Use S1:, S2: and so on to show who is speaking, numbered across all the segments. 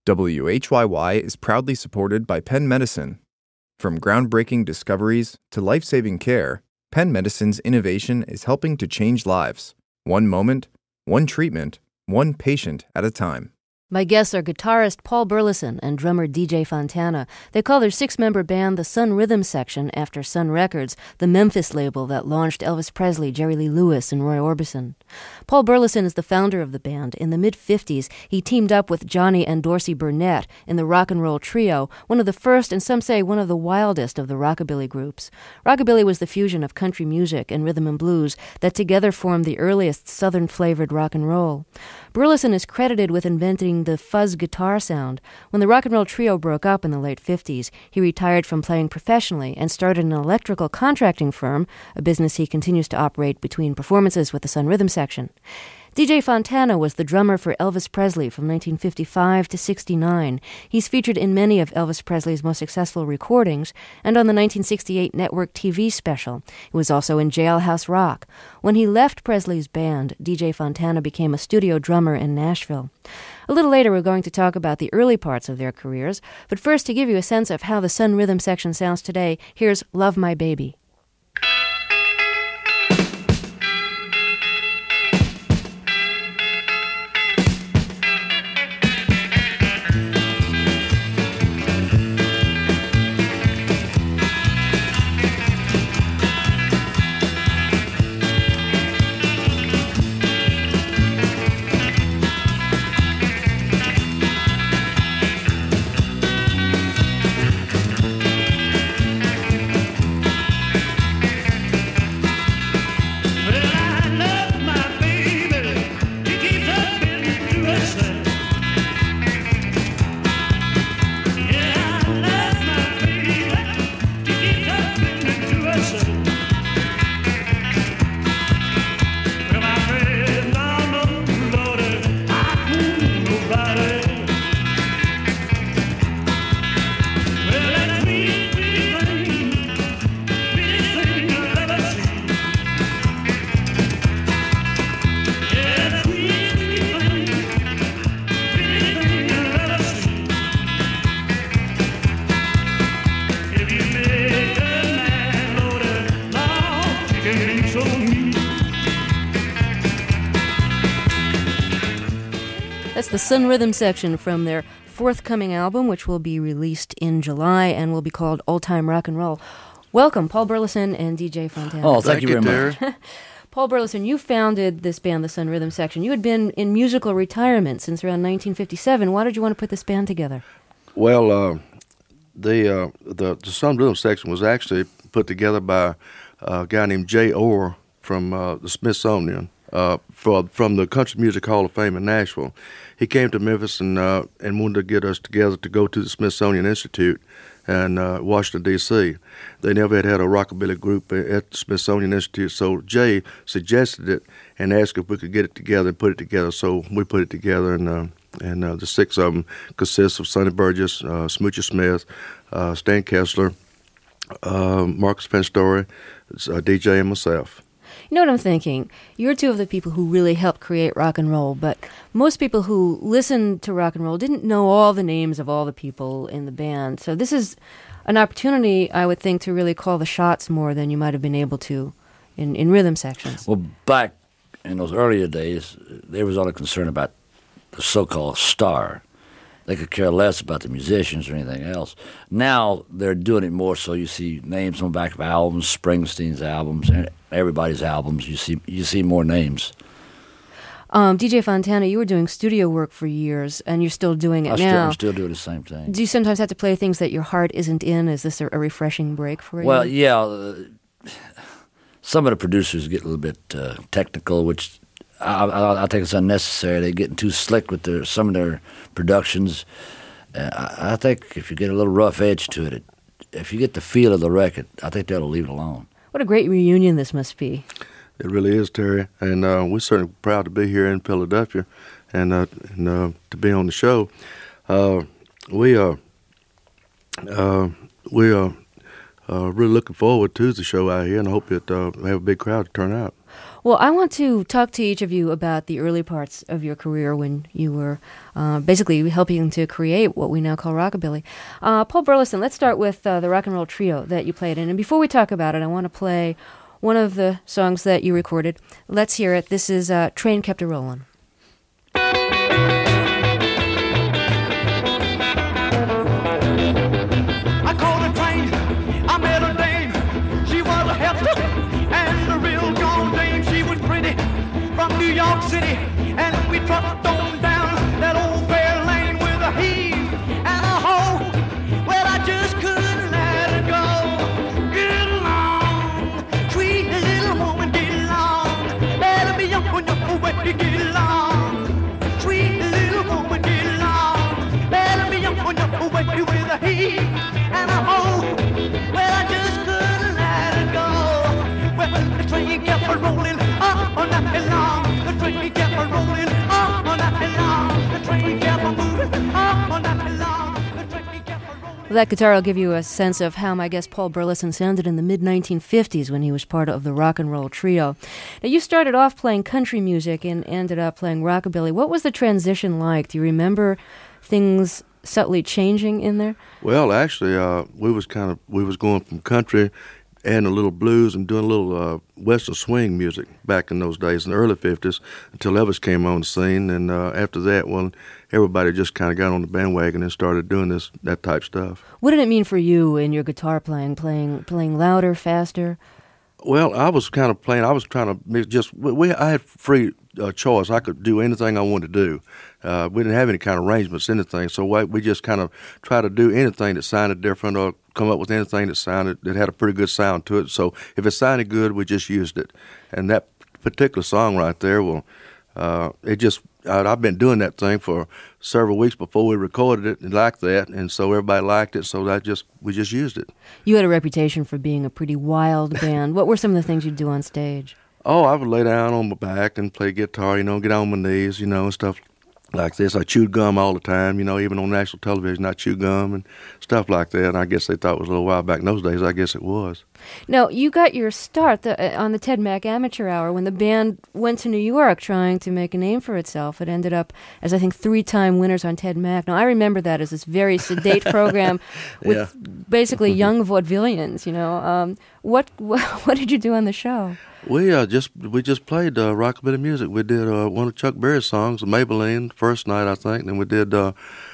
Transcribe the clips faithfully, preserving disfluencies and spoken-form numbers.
S1: W H Y Y is proudly supported by Penn Medicine. From groundbreaking discoveries to life-saving care, Penn Medicine's innovation is helping to change lives, one moment, one treatment, one patient at a time.
S2: My guests are guitarist Paul Burleson and drummer D J Fontana. They call their six-member band the Sun Rhythm Section after Sun Records, the Memphis label that launched Elvis Presley, Jerry Lee Lewis, and Roy Orbison. Paul Burleson is the founder of the band. In the mid-fifties, he teamed up with Johnny and Dorsey Burnett in the Rock and Roll Trio, one of the first and some say one of the wildest of the rockabilly groups. Rockabilly was the fusion of country music and rhythm and blues that together formed the earliest southern-flavored rock and roll. Burleson is credited with inventing the fuzz guitar sound. When the Rock and Roll Trio broke up in the late fifties, he retired from playing professionally and started an electrical contracting firm, a business he continues to operate between performances with the Sun Rhythm Section. D J Fontana was the drummer for Elvis Presley from nineteen fifty-five to sixty-nine. He's featured in many of Elvis Presley's most successful recordings and on the nineteen sixty-eight network T V special. He was also in Jailhouse Rock. When he left Presley's band, D J Fontana became a studio drummer in Nashville. A little later, we're going to talk about the early parts of their careers, but first, to give you a sense of how the Sun Rhythm Section sounds today, here's Love My Baby. That's the Sun Rhythm Section from their forthcoming album, which will be released in July and will be called Old Time Rock and Roll. Welcome, Paul Burleson and D J Fontana.
S3: Oh, thank, thank you very much.
S2: Paul Burleson, you founded this band, the Sun Rhythm Section. You had been in musical retirement since around nineteen fifty-seven. Why did you want to put this band together?
S4: Well, uh, the, uh, the the Sun Rhythm Section was actually put together by a guy named Jay Orr from uh, the Smithsonian, uh, for, from the Country Music Hall of Fame in Nashville. He came to Memphis and uh, and wanted to get us together to go to the Smithsonian Institute in uh, Washington, D C They never had had a rockabilly group at the Smithsonian Institute, so Jay suggested it and asked if we could get it together and put it together. So we put it together, and uh, and uh, the six of them consists of Sonny Burgess, uh, Smoocher Smith, uh, Stan Kessler, uh, Marcus Penstory, uh, D J, and myself.
S2: You know what I'm thinking? You're two of the people who really helped create rock and roll, but most people who listen to rock and roll didn't know all the names of all the people in the band. So this is an opportunity, I would think, to really call the shots more than you might have been able to in, in rhythm sections.
S3: Well, back in those earlier days, there was all a concern about the so-called star. They could care less about the musicians or anything else. Now they're doing it more so you see names on the back of albums, Springsteen's albums, everybody's albums. You see you see more names.
S2: Um, D J Fontana, you were doing studio work for years, and you're still doing it
S3: I
S2: now.
S3: Still, I'm still doing the same thing.
S2: Do you sometimes have to play things that your heart isn't in? Is this a, a refreshing break for you?
S3: Well, yeah. Uh, some of the producers get a little bit uh, technical, which I, I, I think it's unnecessary. They're getting too slick with their some of their productions. Uh, I, I think if you get a little rough edge to it, it, if you get the feel of the record, I think they'll leave it alone.
S2: What a great reunion this must be.
S4: It really is, Terry, and uh, we're certainly proud to be here in Philadelphia and, uh, and uh, to be on the show. Uh, we are uh, we are uh, really looking forward to the show out here, and I hope it uh, have a big crowd to turn out.
S2: Well, I want to talk to each of you about the early parts of your career when you were uh, basically helping to create what we now call rockabilly. Uh, Paul Burleson, let's start with uh, the rock and roll trio that you played in. And before we talk about it, I want to play one of the songs that you recorded. Let's hear it. This is uh, Train Kept a Rollin'.
S5: I called a train, I met a dame. She was a hefty and a real gone dame. She was pretty from New York City, and we trucked on down that old fair lane with a heave and a hoe. Well, I just couldn't let her go. Get along, sweet little woman, get along. Better be young when you're way to get along. Sweet little woman, get along. Better be young when you're way with a heave and a hoe. Well, I just couldn't let her go. Well, the train kept a rolling on all night long. The train kept a rolling on all night long. The train kept a moving on all night long. The train kept a rolling.
S2: That guitar will give you a sense of how my guest Paul Burleson sounded in the mid nineteen fifties when he was part of the rock and roll trio. Now, you started off playing country music and ended up playing rockabilly. What was the transition like? Do you remember things subtly changing in there?
S4: Well, actually, uh, we was kind of we was going from country and a little blues and doing a little uh, western swing music back in those days in the early fifties until Elvis came on the scene. And uh, after that, well, everybody just kind of got on the bandwagon and started doing this that type stuff.
S2: What did it mean for you in your guitar playing? Playing playing louder, faster?
S4: Well, I was kind of playing. I was trying to make just. We, we I had free uh, choice. I could do anything I wanted to do. Uh, we didn't have any kind of arrangements, anything. So we, we just kind of tried to do anything that sounded different, or come up with anything that sounded that had a pretty good sound to it. So if it sounded good, we just used it. And that particular song right there, well, uh, it just. I, I've been doing that thing for several weeks before we recorded it, and like that, and so everybody liked it. So that just we just used it.
S2: You had a reputation for being a pretty wild band. What were some of the things you'd do on stage?
S4: Oh, I would lay down on my back and play guitar, you know, get on my knees, you know, and stuff like this. I chewed gum all the time, you know, even on national television, I chewed gum and stuff like that. And I guess they thought it was a little while back in those days. I guess it was.
S2: Now, you got your start the, uh, on the Ted Mack Amateur Hour when the band went to New York trying to make a name for itself. It ended up as, I think, three-time winners on Ted Mack. Now, I remember that as this very sedate program with
S4: Yeah.
S2: basically young vaudevillians, you know. Um, what, what what did you do on the show?
S4: We uh, just we just played uh, rockabilly music. We did uh, one of Chuck Berry's songs, Maybelline, first night I think. Then we did uh,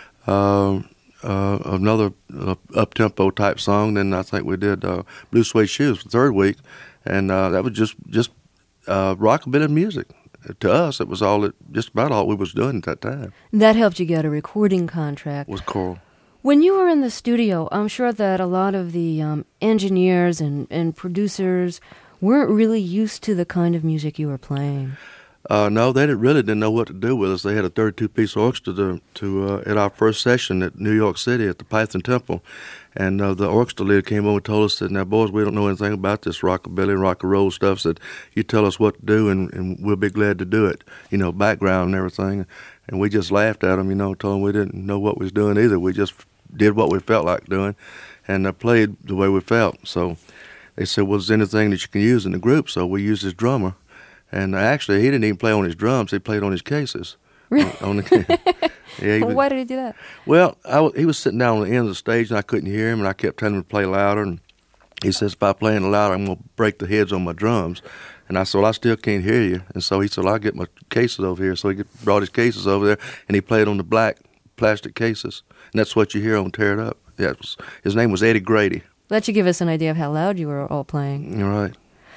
S4: uh, uh, another uh, up tempo type song. Then I think we did uh, Blue Suede Shoes the third week, and uh, that was just just uh, rockabilly music. To us, it was all it, just about all we was doing at that time.
S2: That helped you get a recording contract.
S4: Was choral.
S2: When you were in the studio, I'm sure that a lot of the um, engineers and, and producers weren't really used to the kind of music you were playing.
S4: Uh, no, they didn't, really didn't know what to do with us. They had a thirty-two piece orchestra to, to uh, at our first session at New York City at the Python Temple, and uh, the orchestra leader came over and told us that, now, boys, we don't know anything about this rockabilly and rock and roll stuff, so that you tell us what to do, and, and we'll be glad to do it, you know, background and everything. And we just laughed at them, you know, told them we didn't know what we was doing either. We just did what we felt like doing and uh, played the way we felt. So they said, well, is there anything that you can use in the group? So we used his drummer. And actually, he didn't even play on his drums. He played on his cases.
S2: Really?
S4: On the, yeah, he was,
S2: Why did he do that?
S4: well, I was, he was sitting down on the end of the stage, and I couldn't hear him, and I kept telling him to play louder. And he says, if I play any louder, I'm going to break the heads on my drums. And I said, well, I still can't hear you. And so he said, well, I'll get my cases over here. So he brought his cases over there, and he played on the black plastic cases. And that's what you hear on Tear It Up. Yeah, it was, his name was Eddie Grady.
S2: That should give us an idea of how loud you were all playing.
S4: You're right.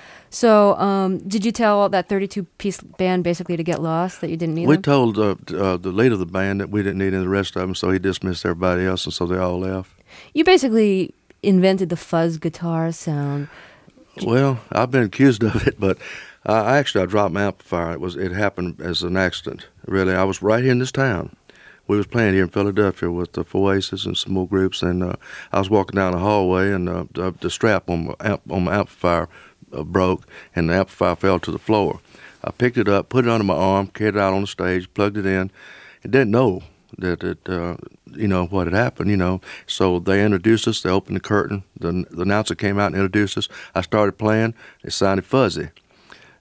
S2: So, um, did you tell that thirty-two piece band basically to get lost, that you didn't need
S4: We
S2: them?
S4: told uh, uh, the leader of the band that we didn't need any of the rest of them, so he dismissed everybody else, and so they all left.
S2: You basically invented the fuzz guitar sound.
S4: Well, I've been accused of it, but uh, actually I dropped my amplifier. It was it happened as an accident. Really, I was right here in this town. We was playing here in Philadelphia with the Oasis and some more groups, and uh, I was walking down the hallway, and uh, the, the strap on my amp, on my amplifier uh, broke, and the amplifier fell to the floor. I picked it up, put it under my arm, carried it out on the stage, plugged it in, and didn't know that it, uh, you know, what had happened, you know. So they introduced us. They opened the curtain. The, the announcer came out and introduced us. I started playing. It sounded fuzzy.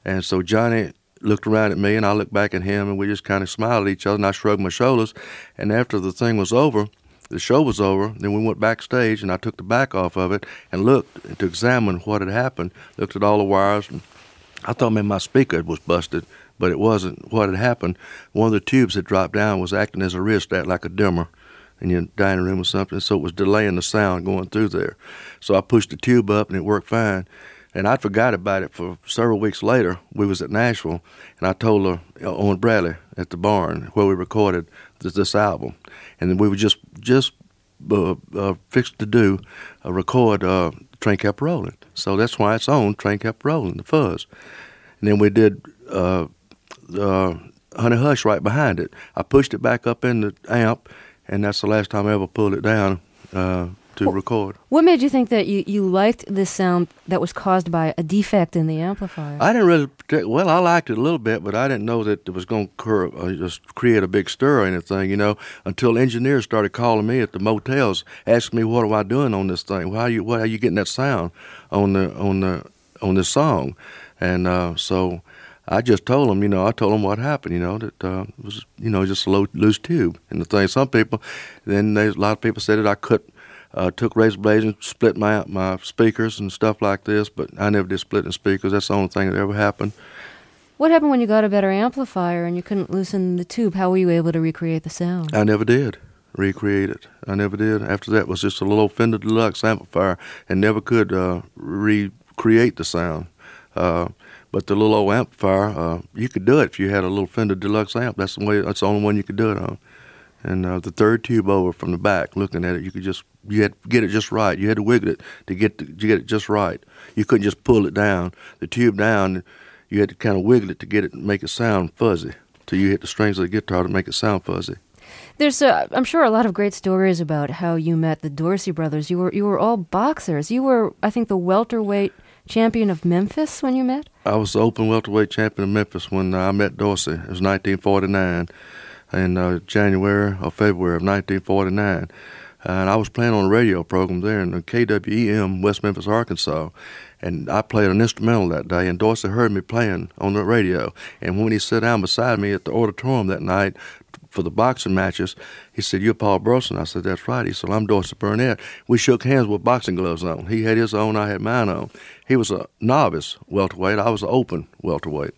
S4: And so Johnny looked around at me, and I looked back at him, and we just kind of smiled at each other, and I shrugged my shoulders. And after the thing was over, the show was over, then we went backstage, and I took the back off of it and looked to examine what had happened, looked at all the wires, and I thought maybe my speaker was busted, but it wasn't. What had happened, one of the tubes that dropped down was acting as a rheostat, like a dimmer in your dining room or something, so it was delaying the sound going through there. So I pushed the tube up, and it worked fine. And I forgot about it for several weeks later. We was at Nashville, and I told her, Owen Bradley at the barn where we recorded this, this album. And then we were just just uh, uh, fixed to do a record uh, Train Kept Rolling. So that's why it's on Train Kept Rolling, the fuzz. And then we did uh, uh, Honey Hush right behind it. I pushed it back up in the amp, and that's the last time I ever pulled it down uh, to record.
S2: What made you think that you, you liked this sound that was caused by a defect in the amplifier?
S4: I didn't really protect, well, I liked it a little bit, but I didn't know that it was going to uh, just create a big stir or anything, you know, until engineers started calling me at the motels, asking me what am I doing on this thing? How are you, what are you getting that sound on the on the on this song? And uh, so I just told them, you know, I told them what happened, you know, that uh, it was, you know, just a low, loose tube. And the thing, some people, then they, a lot of people said that I cut. Uh, took razor blades and split my my speakers and stuff like this, but I never did split in speakers. That's the only thing that ever happened.
S2: What happened when you got a better amplifier and you couldn't loosen the tube? How were you able to recreate the sound?
S4: I never did recreate it. I never did. After that, it was just a little Fender Deluxe amplifier and never could uh, recreate the sound. Uh, but the little old amplifier, uh, you could do it if you had a little Fender Deluxe amp. That's the way. That's the only one you could do it on. And uh, the third tube over from the back, looking at it, you could just, you had to get it just right. You had to wiggle it to get to, to get it just right. You couldn't just pull it down. The tube down, you had to kind of wiggle it to get it, make it sound fuzzy. Till you hit the strings of the guitar to make it sound fuzzy.
S2: There's, uh, I'm sure, a lot of great stories about how you met the Dorsey brothers. You were, you were all boxers. You were, I think, the welterweight champion of Memphis when you met?
S4: I was the open welterweight champion of Memphis when uh, I met Dorsey. It was nineteen forty-nine. In uh, January or February of nineteen forty-nine. And I was playing on a radio program there in the K W E M, West Memphis, Arkansas. And I played an instrumental that day, and Dorsey heard me playing on the radio. And when he sat down beside me at the auditorium that night for the boxing matches, he said, "You're Paul Burleson?" I said, "That's right." He said, "I'm Dorsey Burnett." We shook hands with boxing gloves on. He had his own, I had mine on. He was a novice welterweight. I was an open welterweight.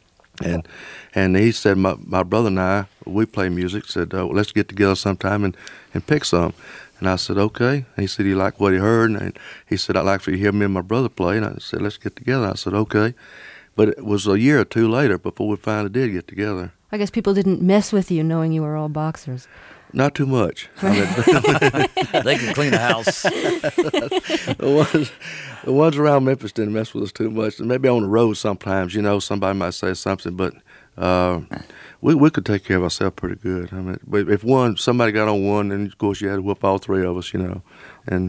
S4: And and he said, my, my brother and I, we play music, said, oh, let's get together sometime and, and pick some. And I said, okay. And he said he liked what he heard. And he said, I'd like for you to hear me and my brother play. And I said, let's get together. I said, okay. But it was a year or two later before we finally did get together.
S2: I guess people didn't mess with you knowing you were all boxers.
S4: Not too much. I mean,
S3: they can clean the house.
S4: the, ones, the ones around Memphis didn't mess with us too much. Maybe on the road sometimes, you know, somebody might say something, but uh, we we could take care of ourselves pretty good. I mean, but if one somebody got on one, then of course you had to whoop all three of us, you know, and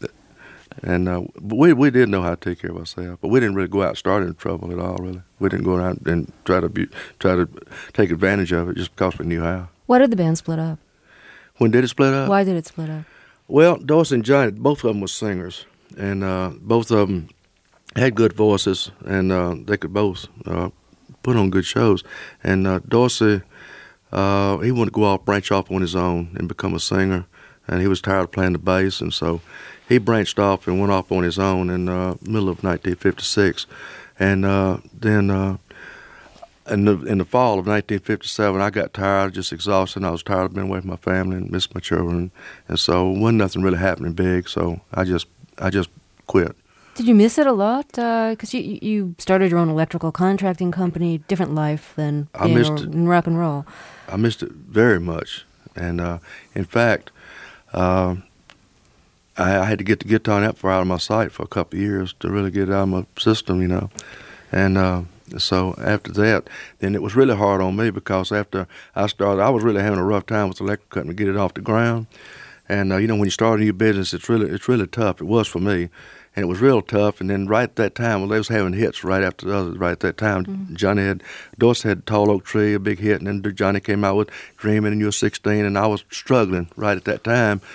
S4: and uh, we we did know how to take care of ourselves, but we didn't really go out and start in trouble at all. Really, we didn't go out and try to be, try to take advantage of it just because we knew how.
S2: Why did the band split up?
S4: When did it split up?
S2: Why did it split up?
S4: Well, Dorsey and Johnny, both of them were singers, and uh, both of them had good voices, and uh, they could both uh, put on good shows. And uh, Dorsey, uh, he wanted to go off, branch off on his own and become a singer, and he was tired of playing the bass, and so he branched off and went off on his own in the uh, middle of nineteen fifty-six. And uh, then uh, in, the, in the fall of nineteen fifty-seven, I got tired, just exhausted. I was tired of being away from my family and missed my children, and so wasn't nothing really happening big. So I just I just quit.
S2: Did you miss it a lot? Because uh, you you started your own electrical contracting company, different life than being
S4: I missed
S2: a,
S4: it.
S2: in rock and roll.
S4: I missed it very much, and uh, in fact, uh, I, I had to get the guitar and amplifier out of my sight for a couple of years to really get it out of my system, you know, and. Uh, So after that, then it was really hard on me because after I started, I was really having a rough time with the electric company to get it off the ground. And uh, you know, when you start a new business, it's really it's really tough. It was for me, and it was real tough. And then right at that time, well, they was having hits right after the others. Right at that time, mm-hmm. Johnny had Dorsey had Tall Oak Tree, a big hit, and then Johnny came out with Dreaming and You Were sixteen, and I was struggling right at that time.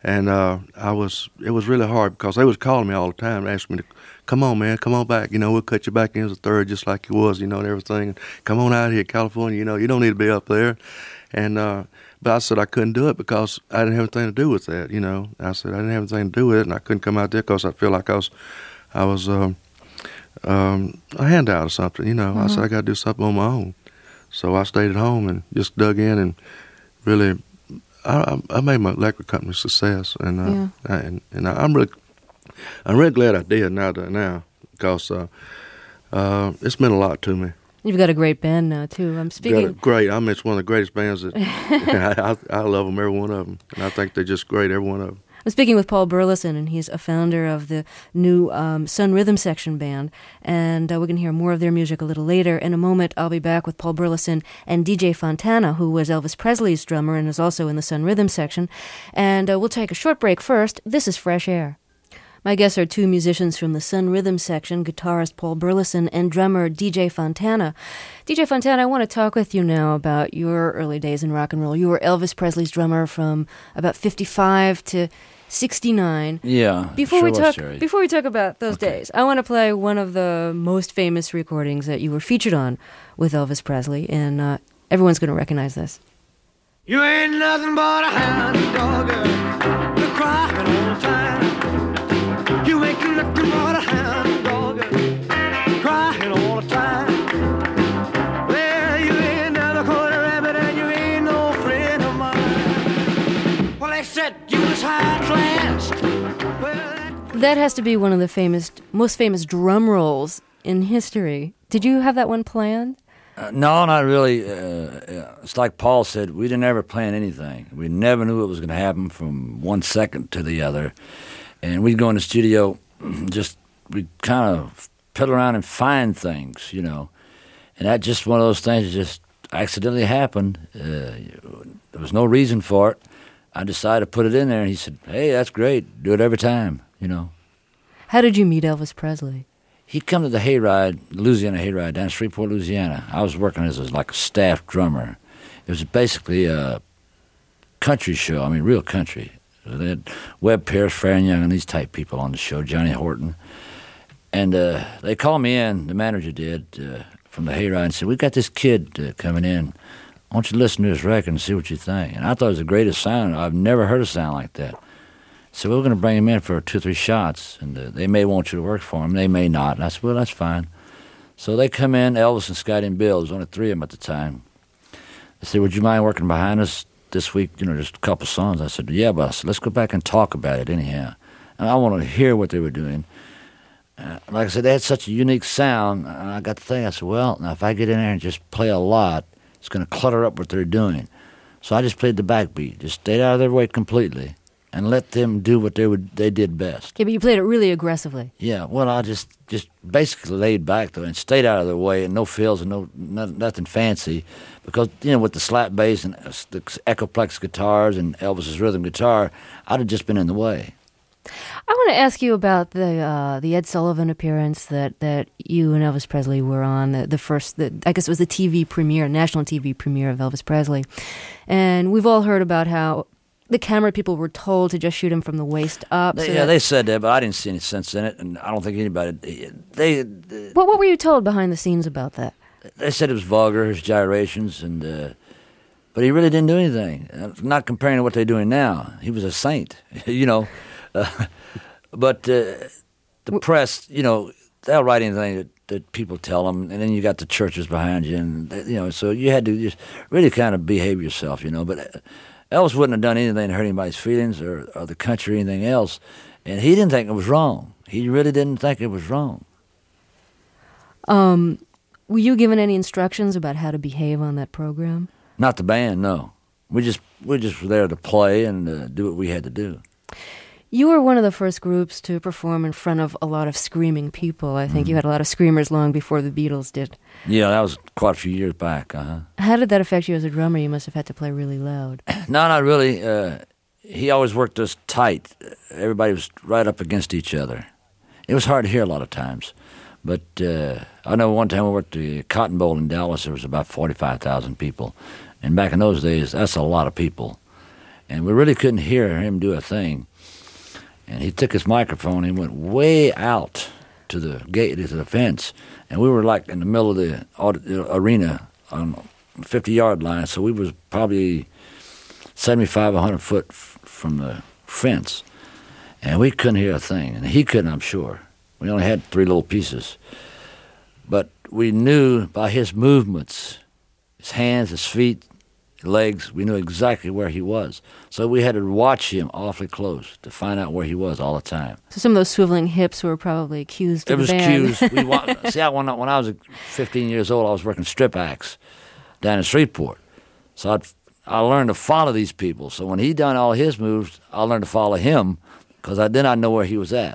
S4: And uh, I was, it was really hard because they was calling me all the time, asking me to, come on, man, come on back. You know, we'll cut you back in as a third just like you was, you know, and everything. Come on out here, California. You know, you don't need to be up there. And uh, but I said I couldn't do it because I didn't have anything to do with that. You know, I said I didn't have anything to do with it, and I couldn't come out there because I feel like I was, I was um, um, a handout or something. You know, mm-hmm. I said I got to do something on my own. So I stayed at home and just dug in and really, I, I made my record company a success, and uh, yeah. I, and, and I'm really, I'm really glad I did now now because uh, uh, it's meant a lot to me.
S2: You've got a great band now too. I'm speaking.
S4: Got a great. I mean, it's one of the greatest bands that I, I, I love them, every one of them, and I think they're just great, every one of them.
S2: I'm speaking with Paul Burleson, and he's a founder of the new um, Sun Rhythm Section band, and uh, we're going to hear more of their music a little later. In a moment, I'll be back with Paul Burleson and D J Fontana, who was Elvis Presley's drummer and is also in the Sun Rhythm Section, and uh, we'll take a short break first. This is Fresh Air. My guests are two musicians from the Sun Rhythm Section, guitarist Paul Burleson and drummer D J Fontana. D J Fontana, I want to talk with you now about your early days in rock and roll. You were Elvis Presley's drummer from about fifty-five to sixty-nine.
S3: Yeah,
S2: before
S3: sure
S2: we talk,
S3: was,
S2: before we talk about those okay. days, I want to play one of the most famous recordings that you were featured on with Elvis Presley, and uh, everyone's going to recognize this.
S5: You ain't nothing but a hound dog, you're crying all the time. You ain't nothing but a hound dog, crying all the time. Well, you ain't never caught a rabbit and you ain't no friend of mine. Well, they said you was high class. Well, that...
S2: that has to be one of the famous, most famous drum rolls in history. Did you have that one planned?
S3: Uh, no, not really. Uh, it's like Paul said, we didn't ever plan anything. We never knew what was going to happen from one second to the other. And we'd go in the studio, just, we'd kind of piddle around and find things, you know. And that just one of those things that just accidentally happened. Uh, there was no reason for it. I decided to put it in there, and he said, hey, that's great. Do it every time, you know.
S2: How did you meet Elvis Presley?
S3: He'd come to the hayride, Louisiana hayride, down in Shreveport, Louisiana. I was working as a, like a staff drummer. It was basically a country show, I mean, real country. They had Webb Pierce, Farron Young, and these type people on the show, Johnny Horton. And uh, they called me in, the manager did, uh, from the hayride, and said, we've got this kid uh, coming in. I want you to listen to his record and see what you think. And I thought it was the greatest sound. I've never heard a sound like that. So we're going to bring him in for two or three shots, and uh, they may want you to work for him. They may not. And I said, well, that's fine. So they come in, Elvis and Scotty and Bill. There was only three of them at the time. They said, would you mind working behind us this week, you know, just a couple songs? I said, yeah, but I said, let's go back and talk about it anyhow. And I want to hear what they were doing. Uh, like I said, they had such a unique sound. And I got to think, I said, well, now if I get in there and just play a lot, it's going to clutter up what they're doing. So I just played the backbeat, just stayed out of their way completely, and let them do what they would they did best.
S2: Okay, but you played it really aggressively.
S3: Yeah, well, I just, just basically laid back, though, and stayed out of their way, and no fills and no, no nothing fancy, because, you know, with the slap bass and the Echoplex guitars and Elvis's rhythm guitar, I'd have just been in the way.
S2: I want to ask you about the uh, the Ed Sullivan appearance that, that you and Elvis Presley were on, the, the first, the, I guess it was the T V premiere, national T V premiere of Elvis Presley. And we've all heard about how the camera people were told to just shoot him from the waist up.
S3: They,
S2: so
S3: yeah,
S2: that,
S3: they said that, but I didn't see any sense in it, and I don't think anybody... They, they
S2: what, what were you told behind the scenes about that?
S3: They said it was vulgar, his gyrations, and uh, but he really didn't do anything. I'm not comparing to what they're doing now. He was a saint, you know. Uh, but uh, the press, you know, they'll write anything that, that people tell them, and then you got the churches behind you, and you know, so you had to just really kind of behave yourself, you know. But Elvis wouldn't have done anything to hurt anybody's feelings or, or the country or anything else, and he didn't think it was wrong. He really didn't think it was wrong.
S2: Um, were you given any instructions about how to behave on that program?
S3: Not the band, no. We just we just were there to play and uh, do what we had to do.
S2: You were one of the first groups to perform in front of a lot of screaming people. I think mm-hmm. you had a lot of screamers long before the Beatles did.
S3: Yeah, that was quite a few years back. Uh-huh.
S2: How did that affect you as a drummer? You must have had to play really loud.
S3: No, not really. Uh, he always worked us tight. Everybody was right up against each other. It was hard to hear a lot of times. But uh, I know one time we worked the Cotton Bowl in Dallas. There was about forty-five thousand people. And back in those days, that's a lot of people. and we really couldn't hear him do a thing. And he took his microphone and went way out to the gate, to the fence, and we were like in the middle of the arena on the fifty-yard line, so we was probably seventy-five, one hundred foot f- from the fence, and we couldn't hear a thing, and he couldn't, I'm sure. We only had three little pieces. But we knew by his movements, his hands, his feet, legs, we knew exactly where he was. So we had to watch him awfully close to find out where he was all the time.
S2: So some of those swiveling hips were probably cues to
S3: it
S2: the
S3: was
S2: band.
S3: cues. We wa- See, I, when, I, when I was fifteen years old, I was working strip acts down in Shreveport. So I'd, I learned to follow these people. So when he done all his moves, I learned to follow him because I, then I know where he was at.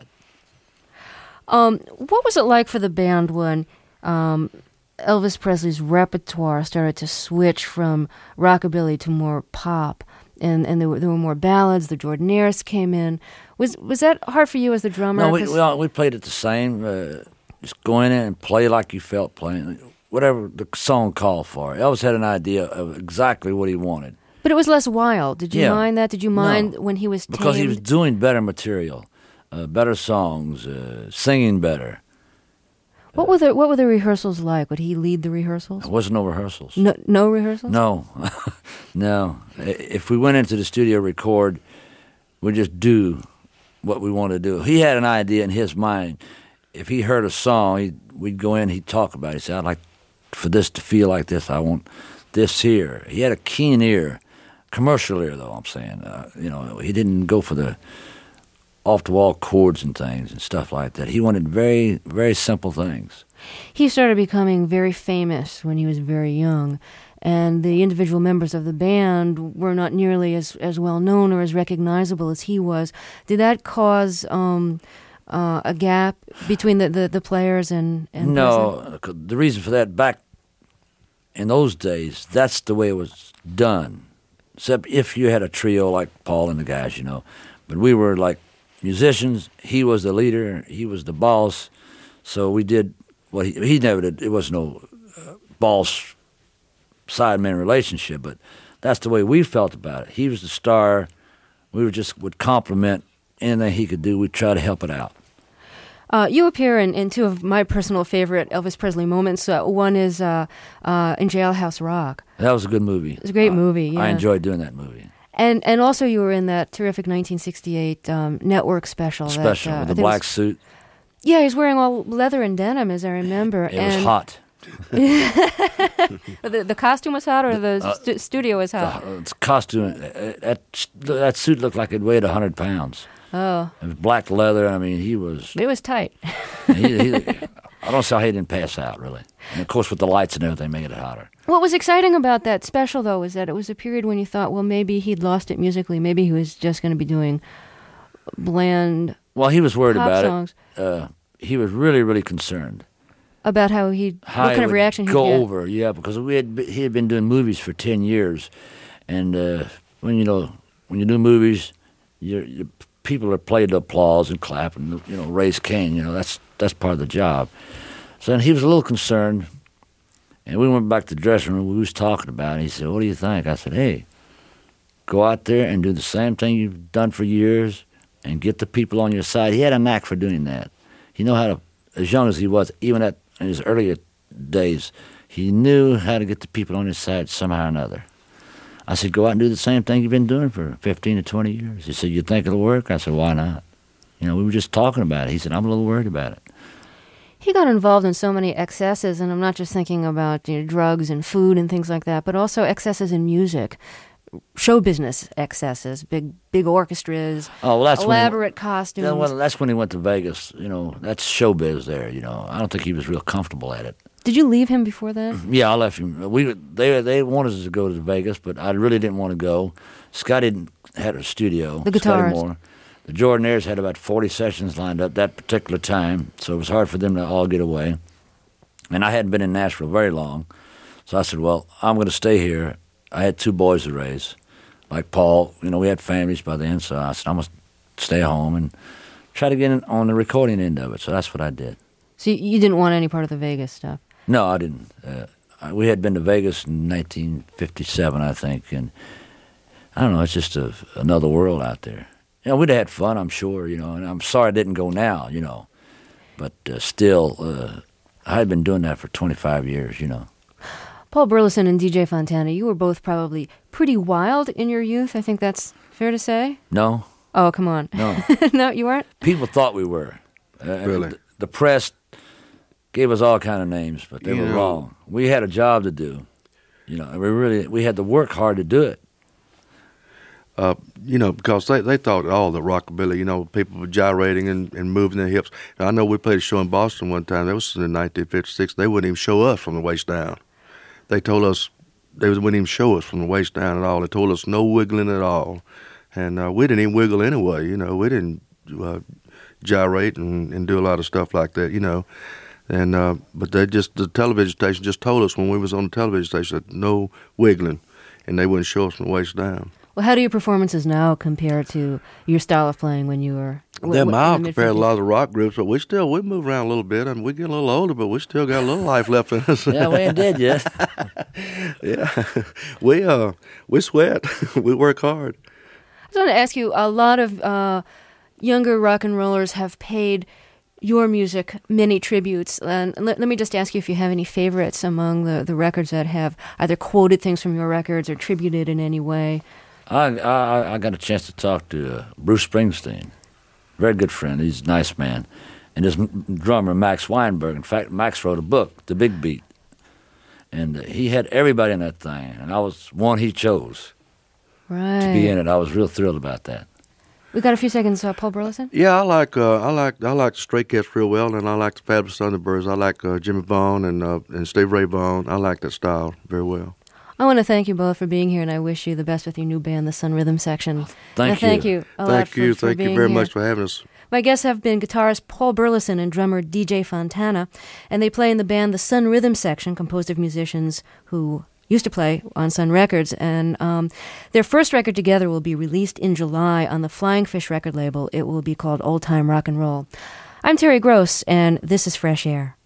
S2: Um, what was it like for the band when um, Elvis Presley's repertoire started to switch from rockabilly to more pop, and, and there were there were more ballads? The Jordanaires came in. Was was that hard for you as the drummer?
S3: No, we we, all, we played it the same. Uh, just go in and play like you felt playing, whatever the song called for. Elvis had an idea of exactly what he wanted.
S2: But it was less wild. Did you
S3: Yeah.
S2: mind that? Did you mind
S3: No,
S2: when he was tamed?
S3: because he was doing better material, uh, better songs, uh, singing better.
S2: What were the What were the rehearsals like? Would he lead the rehearsals?
S3: There wasn't no rehearsals.
S2: No, no rehearsals.
S3: No, no. If we went into the studio to record, we'd just do what we wanted to do. He had an idea in his mind. If he heard a song, he'd, we'd go in, he'd talk about it. He'd say, I'd like for this to feel like this. I want this here. He had a keen ear, commercial ear, though, I'm saying. Uh, you know, he didn't go for the off-the-wall chords and things and stuff like that. He wanted very, very simple things.
S2: He started becoming very famous when he was very young, and the individual members of the band were not nearly as, as well known or as recognizable as he was. Did that cause um, uh, a gap between the, the, the players and, and
S3: No, the reason for that, back in those days, that's the way it was done. Except if you had a trio like Paul and the guys, you know. But we were like musicians. He was the leader. He was the boss. So we did what he, he never did. It was no uh, boss sideman relationship, but that's the way we felt about it. He was the star. We were just would compliment anything he could do. We'd try to help it out.
S2: Uh, you appear in, in two of my personal favorite Elvis Presley moments. Uh, one is uh, uh, in Jailhouse Rock.
S3: That was a good movie.
S2: It was a great
S3: uh,
S2: movie. Yeah.
S3: I enjoyed doing that movie.
S2: And and also you were in that terrific nineteen sixty-eight um, network special.
S3: Special
S2: that, uh,
S3: with
S2: I
S3: the
S2: think
S3: black
S2: was,
S3: suit.
S2: Yeah, he's wearing all leather and denim, as I remember.
S3: It
S2: and
S3: was hot.
S2: the, the costume was hot, or the
S3: Uh,
S2: stu- studio was hot?
S3: The, its costume, uh, that that suit looked like it weighed a hundred pounds.
S2: Oh,
S3: It was black leather. I mean, he was.
S2: it was tight.
S3: he, he, I don't see how he didn't pass out, really. And of course, with the lights and everything, making it hotter.
S2: What was exciting about that special, though, was that it was a period when you thought, well, maybe he'd lost it musically. Maybe he was just going to be doing bland
S3: Well, he was worried
S2: pop
S3: about
S2: songs.
S3: it. Uh, he was really, really concerned.
S2: About how he,
S3: How
S2: what
S3: it
S2: kind of
S3: would
S2: reaction he'd
S3: go
S2: get.
S3: over, yeah, because we had he had been doing movies for ten years, and uh, when you know when you do movies, you you people are played to applause and clap and you know raise cane, you know that's that's part of the job. So then he was a little concerned, and we went back to the dressing room. We was talking about it. He said, "What do you think?" I said, "Hey, go out there and do the same thing you've done for years, and get the people on your side." He had a knack for doing that. He knew how to, as young as he was, even at in his earlier days, he knew how to get the people on his side somehow or another. I said, go out and do the same thing you've been doing for fifteen to twenty years. He said, you think it'll work? I said, why not? You know, we were just talking about it. He said, I'm a little worried about it.
S2: He got involved in so many excesses, and I'm not just thinking about you know, drugs and food and things like that, but also excesses in music, show business excesses, big big orchestras,
S3: Oh, well, that's
S2: elaborate
S3: when he,
S2: costumes.
S3: yeah, well, that's when he went to Vegas. You know, that's showbiz there. You know, I don't think he was real comfortable at it.
S2: Did you leave him before that?
S3: Yeah, I left him. We they they wanted us to go to Vegas, but I really didn't want to go. Scotty didn't had a studio.
S2: The
S3: Scotty
S2: guitarist.
S3: Moore. The Jordanaires had about forty sessions lined up that particular time, so it was hard for them to all get away. And I hadn't been in Nashville very long, so I said, well, I'm going to stay here. I had two boys to raise. Like Paul, you know, we had families by then, so I said, I'm going to stay home and try to get in on the recording end of it. So that's what I did.
S2: So you, you didn't want any part of the Vegas stuff?
S3: No, I didn't. Uh, we had been to Vegas in nineteen fifty-seven, I think, and I don't know, it's just a, another world out there. You know, we'd have had fun, I'm sure, you know, and I'm sorry I didn't go now, you know. But uh, still, uh, I had been doing that for twenty-five years, you know.
S2: Paul Burleson and D J Fontana, you were both probably pretty wild in your youth. I think that's fair to say.
S3: No.
S2: Oh, come on.
S3: No.
S2: No, you weren't?
S3: People thought we were. Uh,
S4: Really?
S3: The, the press gave us all kind of names, but they
S4: You
S3: were
S4: know-
S3: wrong. We had a job to do, you know, and we really we had to work hard to do it.
S4: Uh, you know, because they, they thought all the rockabilly, you know, people were gyrating and, and moving their hips. Now, I know we played a show in Boston one time. That was in nineteen fifty-six. They wouldn't even show us from the waist down. They told us they wouldn't even show us from the waist down at all. They told us no wiggling at all. And uh, we didn't even wiggle anyway, you know. We didn't uh, gyrate and, and do a lot of stuff like that, you know. And uh, but they just, the television station just told us when we was on the television station that no wiggling, and they wouldn't show us from the waist down.
S2: Well, how do your performances now compare to your style of playing when you were... w-
S4: They're
S2: w- in
S4: mild
S2: the
S4: compared to a
S2: mid-fifties?
S4: lot of the rock groups, but we still, we move around a little bit. I mean, we get a little older, but we still got a little life left in us.
S3: Yeah, we ain't dead yet.
S4: Yeah. We, uh, we sweat. We work hard.
S2: I just want to ask you, a lot of uh, younger rock and rollers have paid your music many tributes. And let, let me just ask you if you have any favorites among the, the records that have either quoted things from your records or tributed in any way.
S3: I, I I got a chance to talk to uh, Bruce Springsteen, very good friend. He's a nice man, and his m- drummer Max Weinberg. In fact, Max wrote a book, The Big Beat, and uh, he had everybody in that thing, and I was one he chose
S2: Right.
S3: to be in it. I was real thrilled about that.
S2: We got a few seconds, uh, Paul Burleson.
S4: Yeah, I like, uh, I like, I like the Stray Cats real well, and I like the Fabulous Thunderbirds. I like uh, Jimmy Vaughn and uh, and Steve Ray Vaughan. I like that style very well.
S2: I want to thank you both for being here, and I wish you the best with your new band, the Sun Rhythm Section.
S3: Thank
S2: And thank
S3: you.
S2: you a lot
S4: Thank
S2: for,
S4: you,
S2: for
S4: thank you
S2: being
S4: very
S2: here.
S4: much for having us.
S2: My guests have been guitarist Paul Burleson and drummer D J Fontana, and they play in the band the Sun Rhythm Section, composed of musicians who used to play on Sun Records. And um, their first record together will be released in July on the Flying Fish record label. It will be called Old Time Rock and Roll. I'm Terry Gross, and this is Fresh Air.